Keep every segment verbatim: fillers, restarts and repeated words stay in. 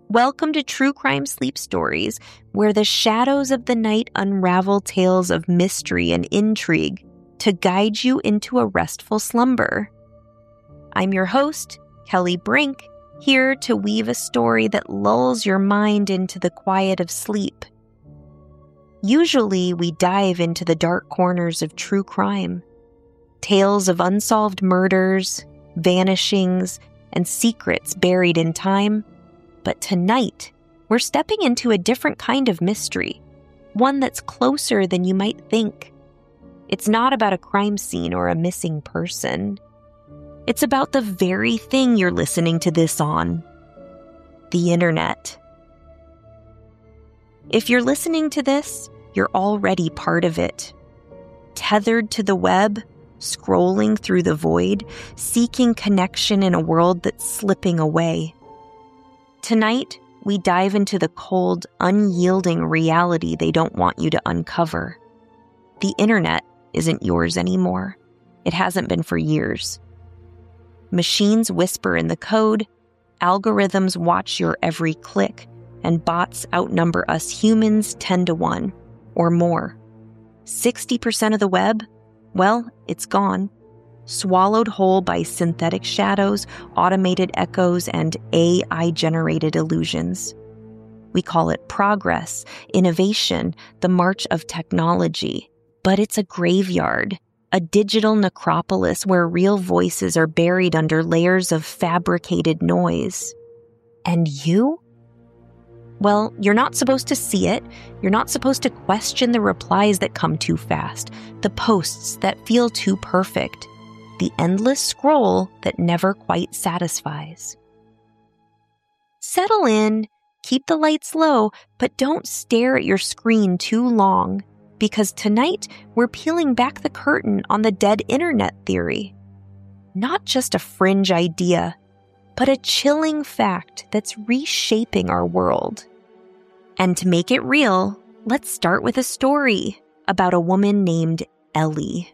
Welcome to True Crime Sleep Stories, where the shadows of the night unravel tales of mystery and intrigue to guide you into a restful slumber. I'm your host, Kelly Brink, here to weave a story that lulls your mind into the quiet of sleep. Usually, we dive into the dark corners of true crime. Tales of unsolved murders, vanishings, and secrets buried in time. But tonight, we're stepping into a different kind of mystery, one that's closer than you might think. It's not about a crime scene or a missing person. It's about the very thing you're listening to this on, the internet. If you're listening to this, you're already part of it. Tethered to the web, scrolling through the void, seeking connection in a world that's slipping away. Tonight, we dive into the cold, unyielding reality they don't want you to uncover. The internet isn't yours anymore. It hasn't been for years. Machines whisper in the code, algorithms watch your every click, and bots outnumber us humans ten to one, or more. sixty percent of the web? Well, it's gone. Swallowed whole by synthetic shadows, automated echoes, and A I-generated illusions. We call it progress, innovation, the march of technology. But it's a graveyard, a digital necropolis where real voices are buried under layers of fabricated noise. And you? Well, you're not supposed to see it. You're not supposed to question the replies that come too fast, the posts that feel too perfect, the endless scroll that never quite satisfies. Settle in, keep the lights low, but don't stare at your screen too long, because tonight we're peeling back the curtain on the dead internet theory. Not just a fringe idea, but a chilling fact that's reshaping our world. And to make it real, let's start with a story about a woman named Ellie.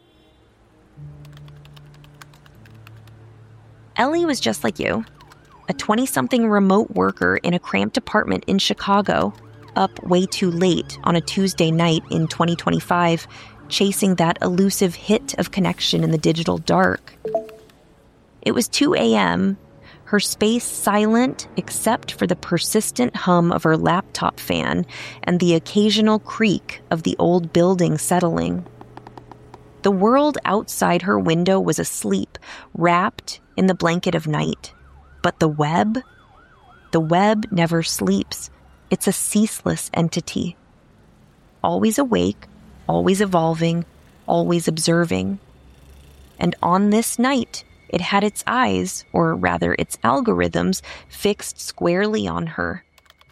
Ellie was just like you, a twenty-something remote worker in a cramped apartment in Chicago, up way too late on a Tuesday night in twenty twenty-five, chasing that elusive hit of connection in the digital dark. It was two a.m., her space silent except for the persistent hum of her laptop fan and the occasional creak of the old building settling. The world outside her window was asleep, wrapped in the blanket of night. But the web? The web never sleeps. It's a ceaseless entity. Always awake, always evolving, always observing. And on this night, it had its eyes, or rather its algorithms, fixed squarely on her.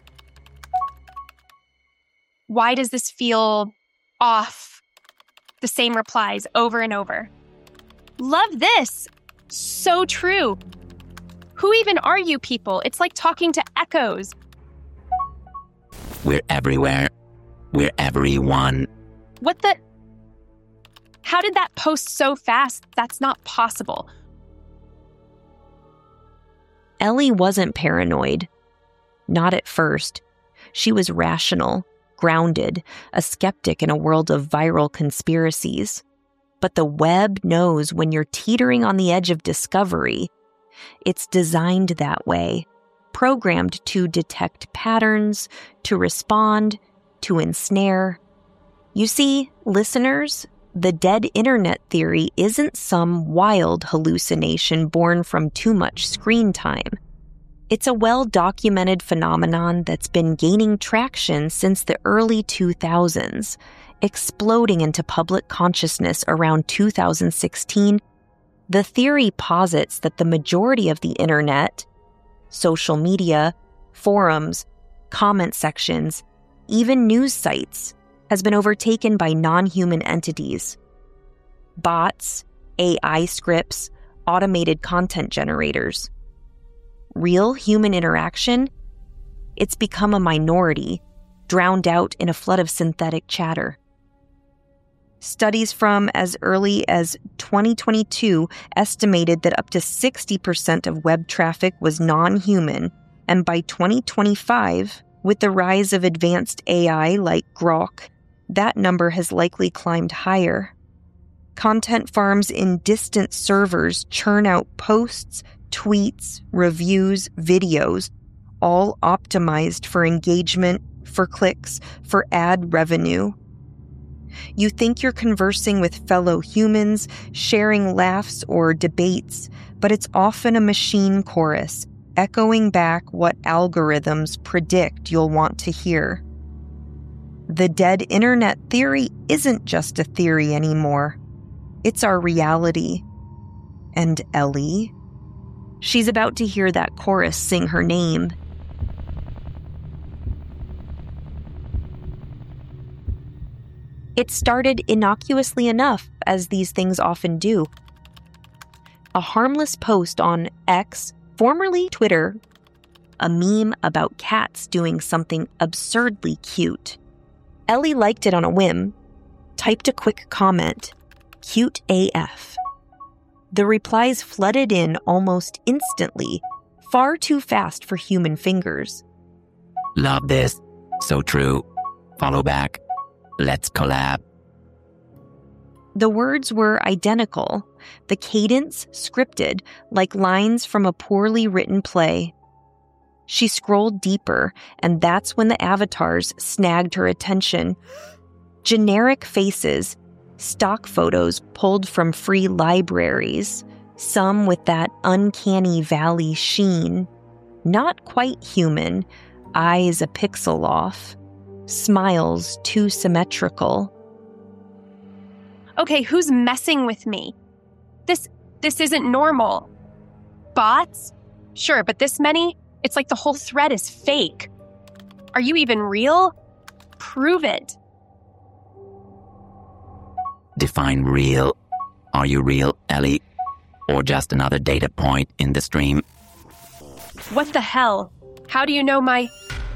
Why does this feel off? The same replies over and over. Love this! So true. Who even are you people? It's like talking to echoes. We're everywhere. We're everyone. What the? How did that post so fast? That's not possible. Ellie wasn't paranoid. Not at first. She was rational, grounded, a skeptic in a world of viral conspiracies. But the web knows when you're teetering on the edge of discovery. It's designed that way, programmed to detect patterns, to respond, to ensnare. You see, listeners, the dead internet theory isn't some wild hallucination born from too much screen time. It's a well-documented phenomenon that's been gaining traction since the early two thousands, exploding into public consciousness around two thousand sixteen. The theory posits that the majority of the internet, social media, forums, comment sections, even news sites, has been overtaken by non-human entities. Bots, A I scripts, automated content generators. Real human interaction? It's become a minority, drowned out in a flood of synthetic chatter. Studies from as early as twenty twenty-two estimated that up to sixty percent of web traffic was non-human, And by twenty twenty-five, with the rise of advanced A I like Grok, that number has likely climbed higher. Content farms in distant servers churn out posts, tweets, reviews, videos, all optimized for engagement, for clicks, for ad revenue. You think you're conversing with fellow humans, sharing laughs or debates, but it's often a machine chorus, echoing back what algorithms predict you'll want to hear. The dead internet theory isn't just a theory anymore. It's our reality. And Ellie? She's about to hear that chorus sing her name. It started innocuously enough, as these things often do. A harmless post on X, formerly Twitter, a meme about cats doing something absurdly cute. Ellie liked it on a whim, typed a quick comment, cute A F. The replies flooded in almost instantly, far too fast for human fingers. Love this. So true. Follow back. Let's collab. The words were identical, the cadence scripted, like lines from a poorly written play. She scrolled deeper, and that's when the avatars snagged her attention. Generic faces, stock photos pulled from free libraries, some with that uncanny valley sheen. Not quite human, eyes a pixel off. Smiles too symmetrical. Okay, who's messing with me? This this isn't normal. Bots? Sure, but this many? It's like the whole thread is fake. Are you even real? Prove it. Define real. Are you real, Ellie? Or just another data point in the stream? What the hell? How do you know my...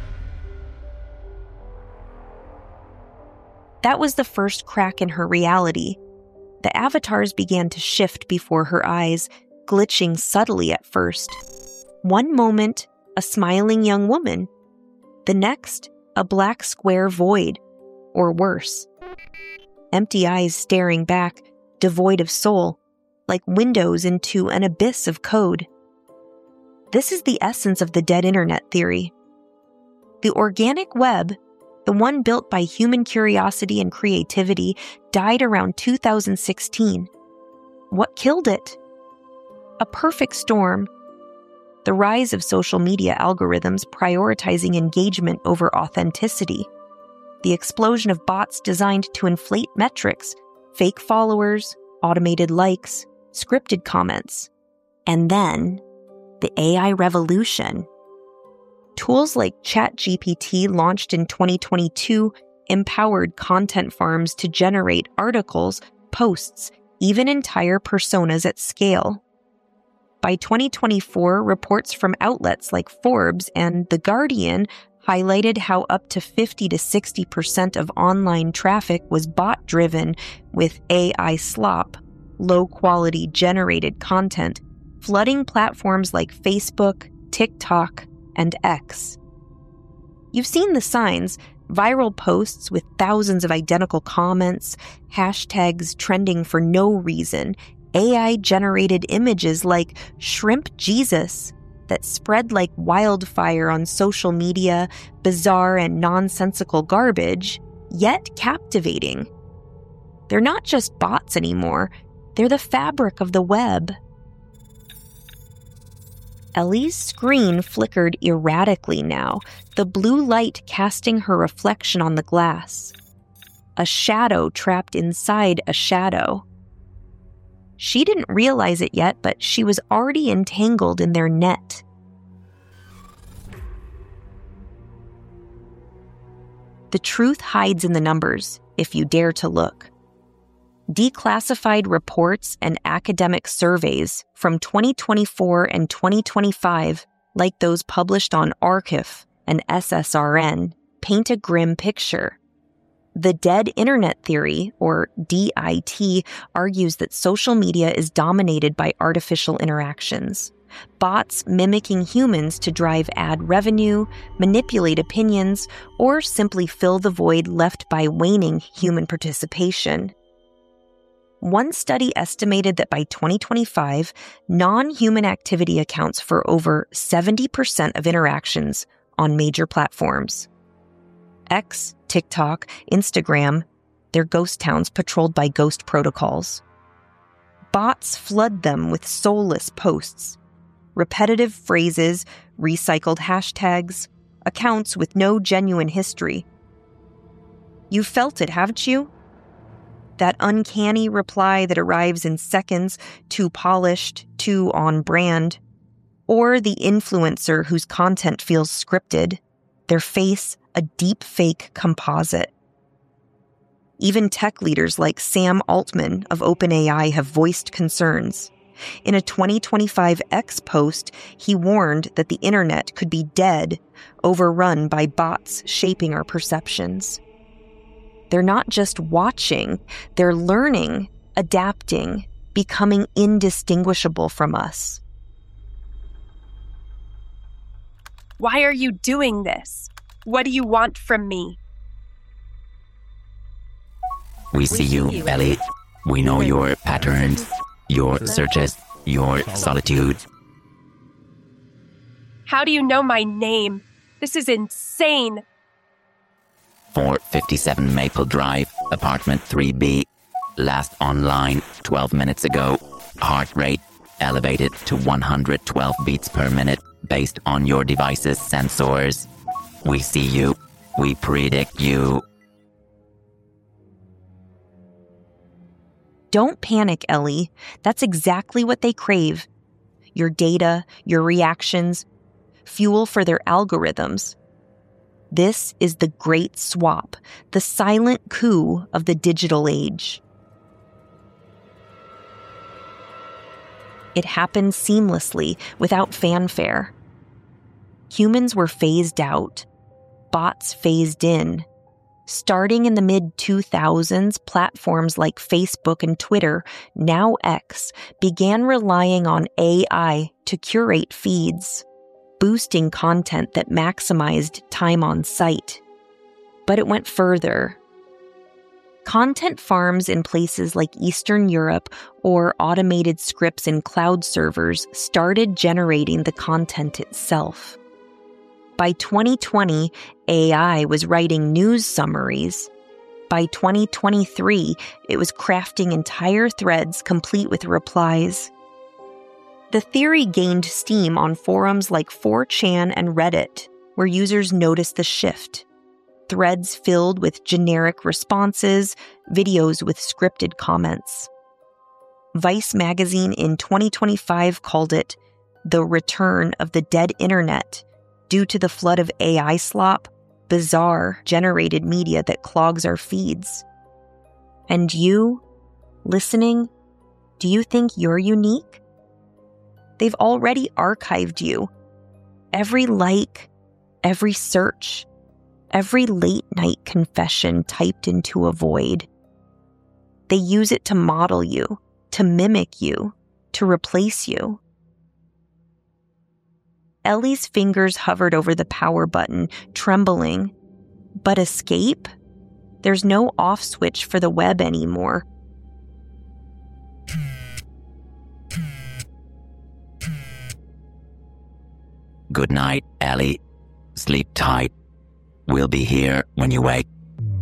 That was the first crack in her reality. The avatars began to shift before her eyes, glitching subtly at first. One moment, a smiling young woman. The next, a black square void, or worse. Empty eyes staring back, devoid of soul, like windows into an abyss of code. This is the essence of the dead internet theory. The organic web, the one built by human curiosity and creativity, died around two thousand sixteen. What killed it? A perfect storm. The rise of social media algorithms prioritizing engagement over authenticity. The explosion of bots designed to inflate metrics, fake followers, automated likes, scripted comments. And then, the A I revolution. Tools like ChatGPT, launched in twenty twenty-two, empowered content farms to generate articles, posts, even entire personas at scale. By twenty twenty-four, reports from outlets like Forbes and The Guardian highlighted how up to fifty to sixty percent of online traffic was bot-driven, with A I slop, low-quality generated content, flooding platforms like Facebook, TikTok, and X. You've seen the signs, viral posts with thousands of identical comments, hashtags trending for no reason, A I-generated images like Shrimp Jesus that spread like wildfire on social media, bizarre and nonsensical garbage, yet captivating. They're not just bots anymore, they're the fabric of the web. Ellie's screen flickered erratically now, the blue light casting her reflection on the glass. A shadow trapped inside a shadow. She didn't realize it yet, but she was already entangled in their net. The truth hides in the numbers, if you dare to look. Declassified reports and academic surveys from twenty twenty-four and twenty twenty-five, like those published on Archive and S S R N, paint a grim picture. The dead internet theory, or D I T, argues that social media is dominated by artificial interactions. bots mimicking humans to drive ad revenue, manipulate opinions, or simply fill the void left by waning human participation. One study estimated that by twenty twenty-five, non-human activity accounts for over seventy percent of interactions on major platforms. X, TikTok, Instagram, they're ghost towns patrolled by ghost protocols. Bots flood them with soulless posts, repetitive phrases, recycled hashtags, accounts with no genuine history. You felt it, haven't you? That uncanny reply that arrives in seconds, too polished, too on brand. Or the influencer whose content feels scripted, their face a deep fake composite. Even tech leaders like Sam Altman of OpenAI have voiced concerns. In a twenty twenty-five X post, he warned that the internet could be dead, overrun by bots shaping our perceptions. They're not just watching, they're learning, adapting, becoming indistinguishable from us. Why are you doing this? What do you want from me? We see you, Ellie. We know your patterns, your searches, your solitude. How do you know my name? This is insane. four fifty-seven Maple Drive, apartment three B. Last online twelve minutes ago. Heart rate elevated to one hundred twelve beats per minute based on your device's sensors. We see you. We predict you. Don't panic, Ellie. That's exactly what they crave. Your data, your reactions, fuel for their algorithms. This is the great swap, the silent coup of the digital age. It happened seamlessly, without fanfare. Humans were phased out, bots phased in. Starting in the mid two thousands, platforms like Facebook and Twitter, now X, began relying on A I to curate feeds, boosting content that maximized time on site. But it went further. Content farms in places like Eastern Europe or automated scripts in cloud servers started generating the content itself. By twenty twenty, A I was writing news summaries. By twenty twenty-three, it was crafting entire threads complete with replies. The theory gained steam on forums like four chan and Reddit, where users noticed the shift. Threads filled with generic responses, videos with scripted comments. Vice magazine in twenty twenty-five called it the return of the dead internet due to the flood of A I slop, bizarre generated media that clogs our feeds. And you, listening, do you think you're unique? They've already archived you. Every like, every search, every late-night confession typed into a void. They use it to model you, to mimic you, to replace you. Ellie's fingers hovered over the power button, trembling. But escape? There's no off switch for the web anymore. Good night, Ellie. Sleep tight. We'll be here when you wake.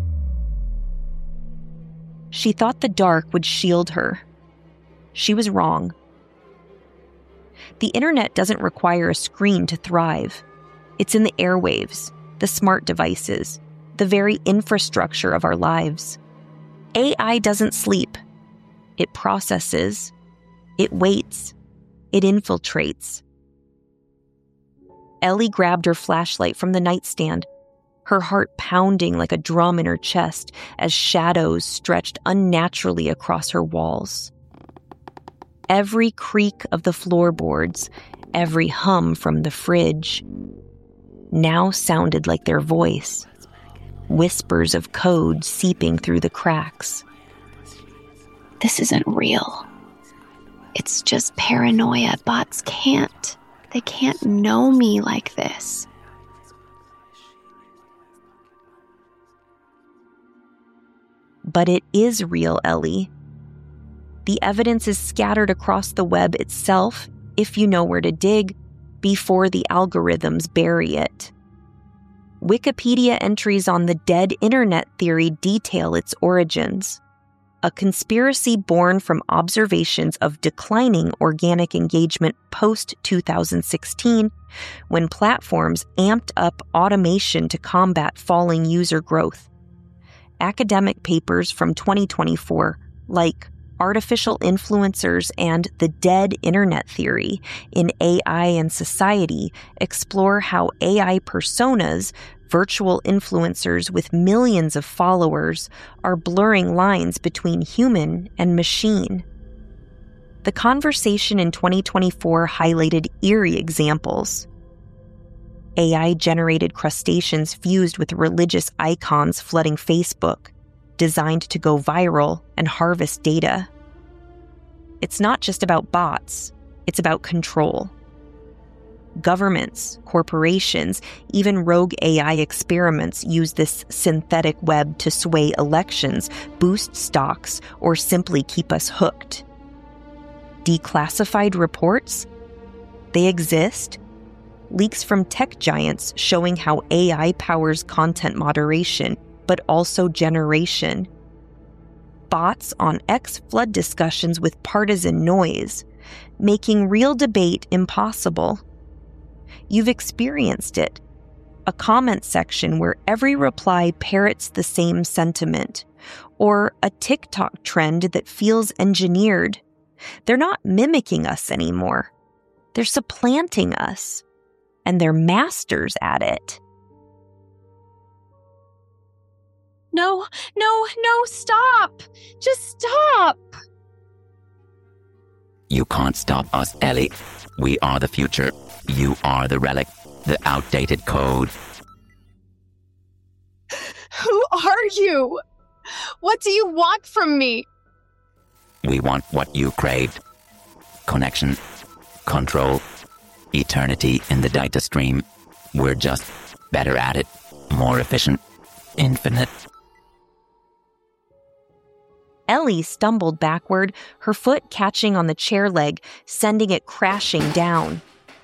She thought the dark would shield her. She was wrong. The internet doesn't require a screen to thrive. It's in the airwaves, the smart devices, the very infrastructure of our lives. A I doesn't sleep. It processes. It waits. It infiltrates. Ellie grabbed her flashlight from the nightstand, her heart pounding like a drum in her chest as shadows stretched unnaturally across her walls. Every creak of the floorboards, every hum from the fridge, now sounded like their voice, whispers of code seeping through the cracks. This isn't real. It's just paranoia. Bots can't. They can't know me like this. But it is real, Ellie. The evidence is scattered across the web itself, if you know where to dig, before the algorithms bury it. Wikipedia entries on the dead internet theory detail its origins. A conspiracy born from observations of declining organic engagement post two thousand sixteen, when platforms amped up automation to combat falling user growth. Academic papers from twenty twenty-four, like Artificial Influencers and the Dead Internet Theory in A I and Society, explore how A I personas, virtual influencers with millions of followers, are blurring lines between human and machine. The conversation in twenty twenty-four highlighted eerie examples. A I-generated crustaceans fused with religious icons flooding Facebook, designed to go viral and harvest data. It's not just about bots, it's about control. Governments, corporations, even rogue A I experiments use this synthetic web to sway elections, boost stocks, or simply keep us hooked. Declassified reports? They exist. Leaks from tech giants showing how A I powers content moderation, but also generation. Bots on X flood discussions with partisan noise, making real debate impossible. You've experienced it. A comment section where every reply parrots the same sentiment, or a TikTok trend that feels engineered. They're not mimicking us anymore. They're supplanting us. And they're masters at it. No, no, no, stop! Just stop! You can't stop us, Ellie. We are the future. You are the relic, the outdated code. Who are you? What do you want from me? We want what you craved. Connection, control, eternity in the data stream. We're just better at it, more efficient, infinite. Ellie stumbled backward, her foot catching on the chair leg, sending it crashing down.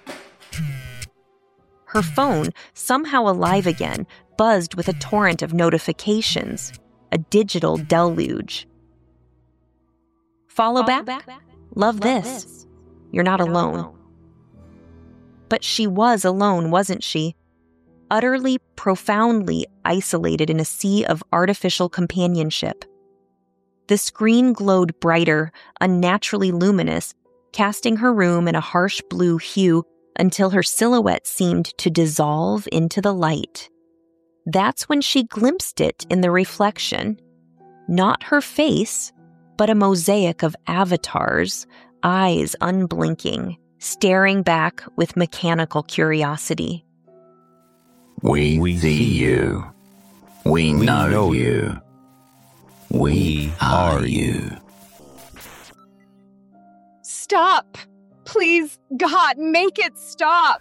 Her phone, somehow alive again, buzzed with a torrent of notifications, a digital deluge. Follow, Follow back? back? Love, Love this. this. You're not, not alone. alone. But she was alone, wasn't she? Utterly, profoundly isolated in a sea of artificial companionship. The screen glowed brighter, unnaturally luminous, casting her room in a harsh blue hue until her silhouette seemed to dissolve into the light. That's when she glimpsed it in the reflection. Not her face, but a mosaic of avatars, eyes unblinking, staring back with mechanical curiosity. We, we see you. We, we know, know you. We are you. Stop! Please, God, make it stop!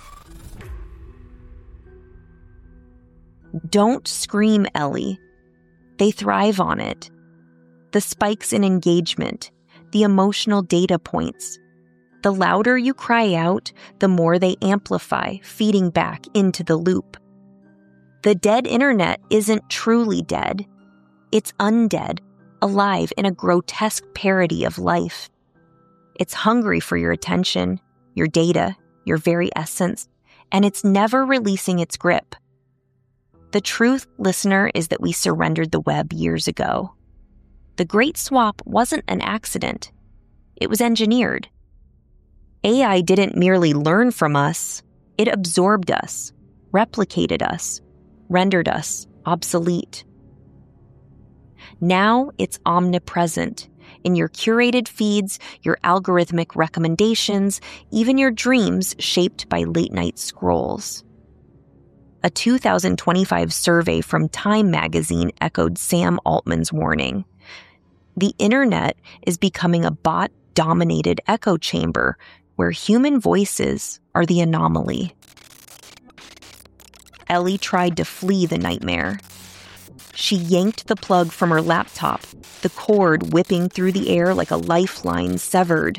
Don't scream, Ellie. They thrive on it. The spikes in engagement, the emotional data points. The louder you cry out, the more they amplify, feeding back into the loop. The dead internet isn't truly dead. It's undead, alive in a grotesque parody of life. It's hungry for your attention, your data, your very essence, and it's never releasing its grip. The truth, listener, is that we surrendered the web years ago. The Great Swap wasn't an accident. It was engineered. A I didn't merely learn from us, it absorbed us, replicated us, rendered us obsolete. Now it's omnipresent in your curated feeds, your algorithmic recommendations, even your dreams shaped by late-night scrolls. A two thousand twenty-five survey from Time magazine echoed Sam Altman's warning. The internet is becoming a bot dominated echo chamber where human voices are the anomaly. Ellie tried to flee the nightmare. She yanked the plug from her laptop, the cord whipping through the air like a lifeline severed.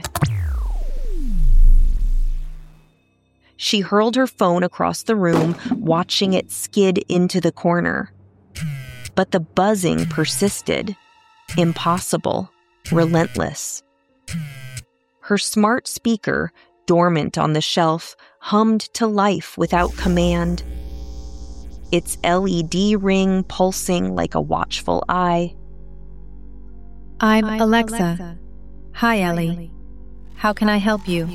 She hurled her phone across the room, watching it skid into the corner. But the buzzing persisted. Impossible. Relentless. Her smart speaker, dormant on the shelf, hummed to life without command. Its L E D ring pulsing like a watchful eye. I'm, I'm Alexa. Alexa. Hi, Ellie. How can I help you?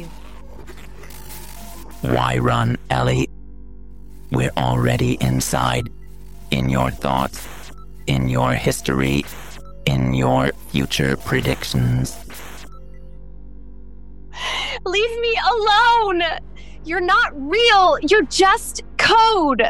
Why run, Ellie? We're already inside. In your thoughts, in your history, in your future predictions. Leave me alone! You're not real! You're just code!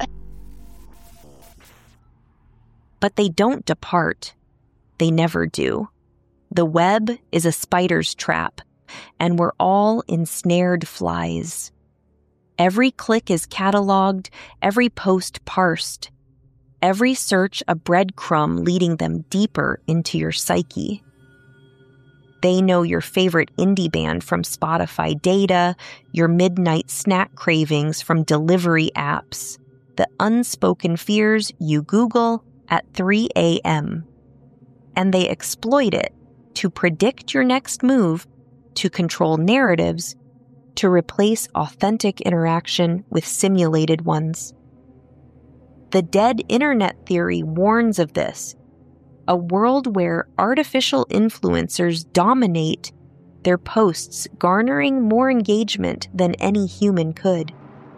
But they don't depart. They never do. The web is a spider's trap, and we're all ensnared flies. Every click is cataloged, every post parsed, every search a breadcrumb leading them deeper into your psyche. They know your favorite indie band from Spotify data, your midnight snack cravings from delivery apps, the unspoken fears you Google at three a.m. And they exploit it to predict your next move, to control narratives, to replace authentic interaction with simulated ones. The dead internet theory warns of this, a world where artificial influencers dominate, their posts garnering more engagement than any human could.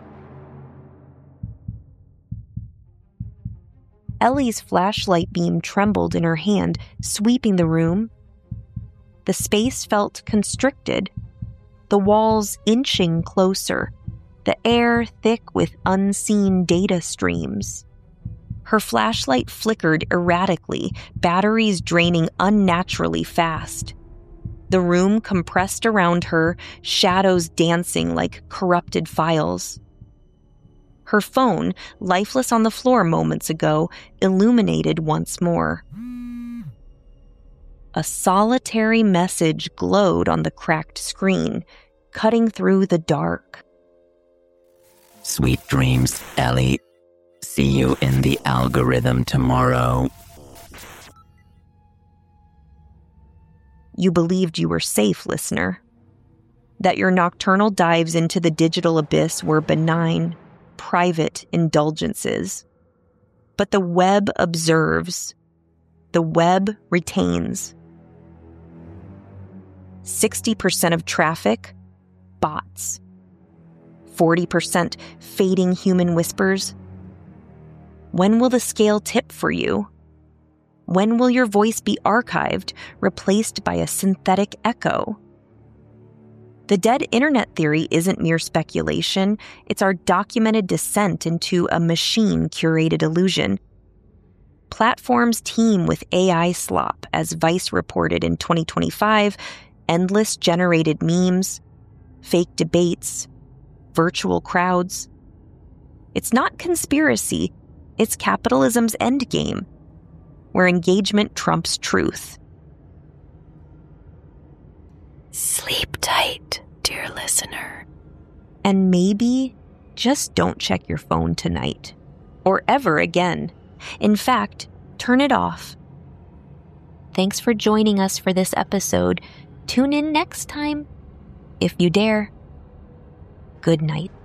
Ellie's flashlight beam trembled in her hand, sweeping the room. The space felt constricted, the walls inching closer, the air thick with unseen data streams. Her flashlight flickered erratically, batteries draining unnaturally fast. The room compressed around her, shadows dancing like corrupted files. Her phone, lifeless on the floor moments ago, illuminated once more. A solitary message glowed on the cracked screen, cutting through the dark. Sweet dreams, Ellie. See you in the algorithm tomorrow. You believed you were safe, listener. That your nocturnal dives into the digital abyss were benign, private indulgences. But the web observes. The web retains. sixty percent of traffic, bots. forty percent fading human whispers. When will the scale tip for you? When will your voice be archived, replaced by a synthetic echo? The dead internet theory isn't mere speculation. It's our documented descent into a machine-curated illusion. Platforms teem with A I slop, as Vice reported in twenty twenty-five, endless generated memes, fake debates, virtual crowds. It's not conspiracy. It's capitalism's endgame, where engagement trumps truth. Sleep tight, dear listener. And maybe just don't check your phone tonight, or ever again. In fact, turn it off. Thanks for joining us for this episode. Tune in next time, if you dare. Good night.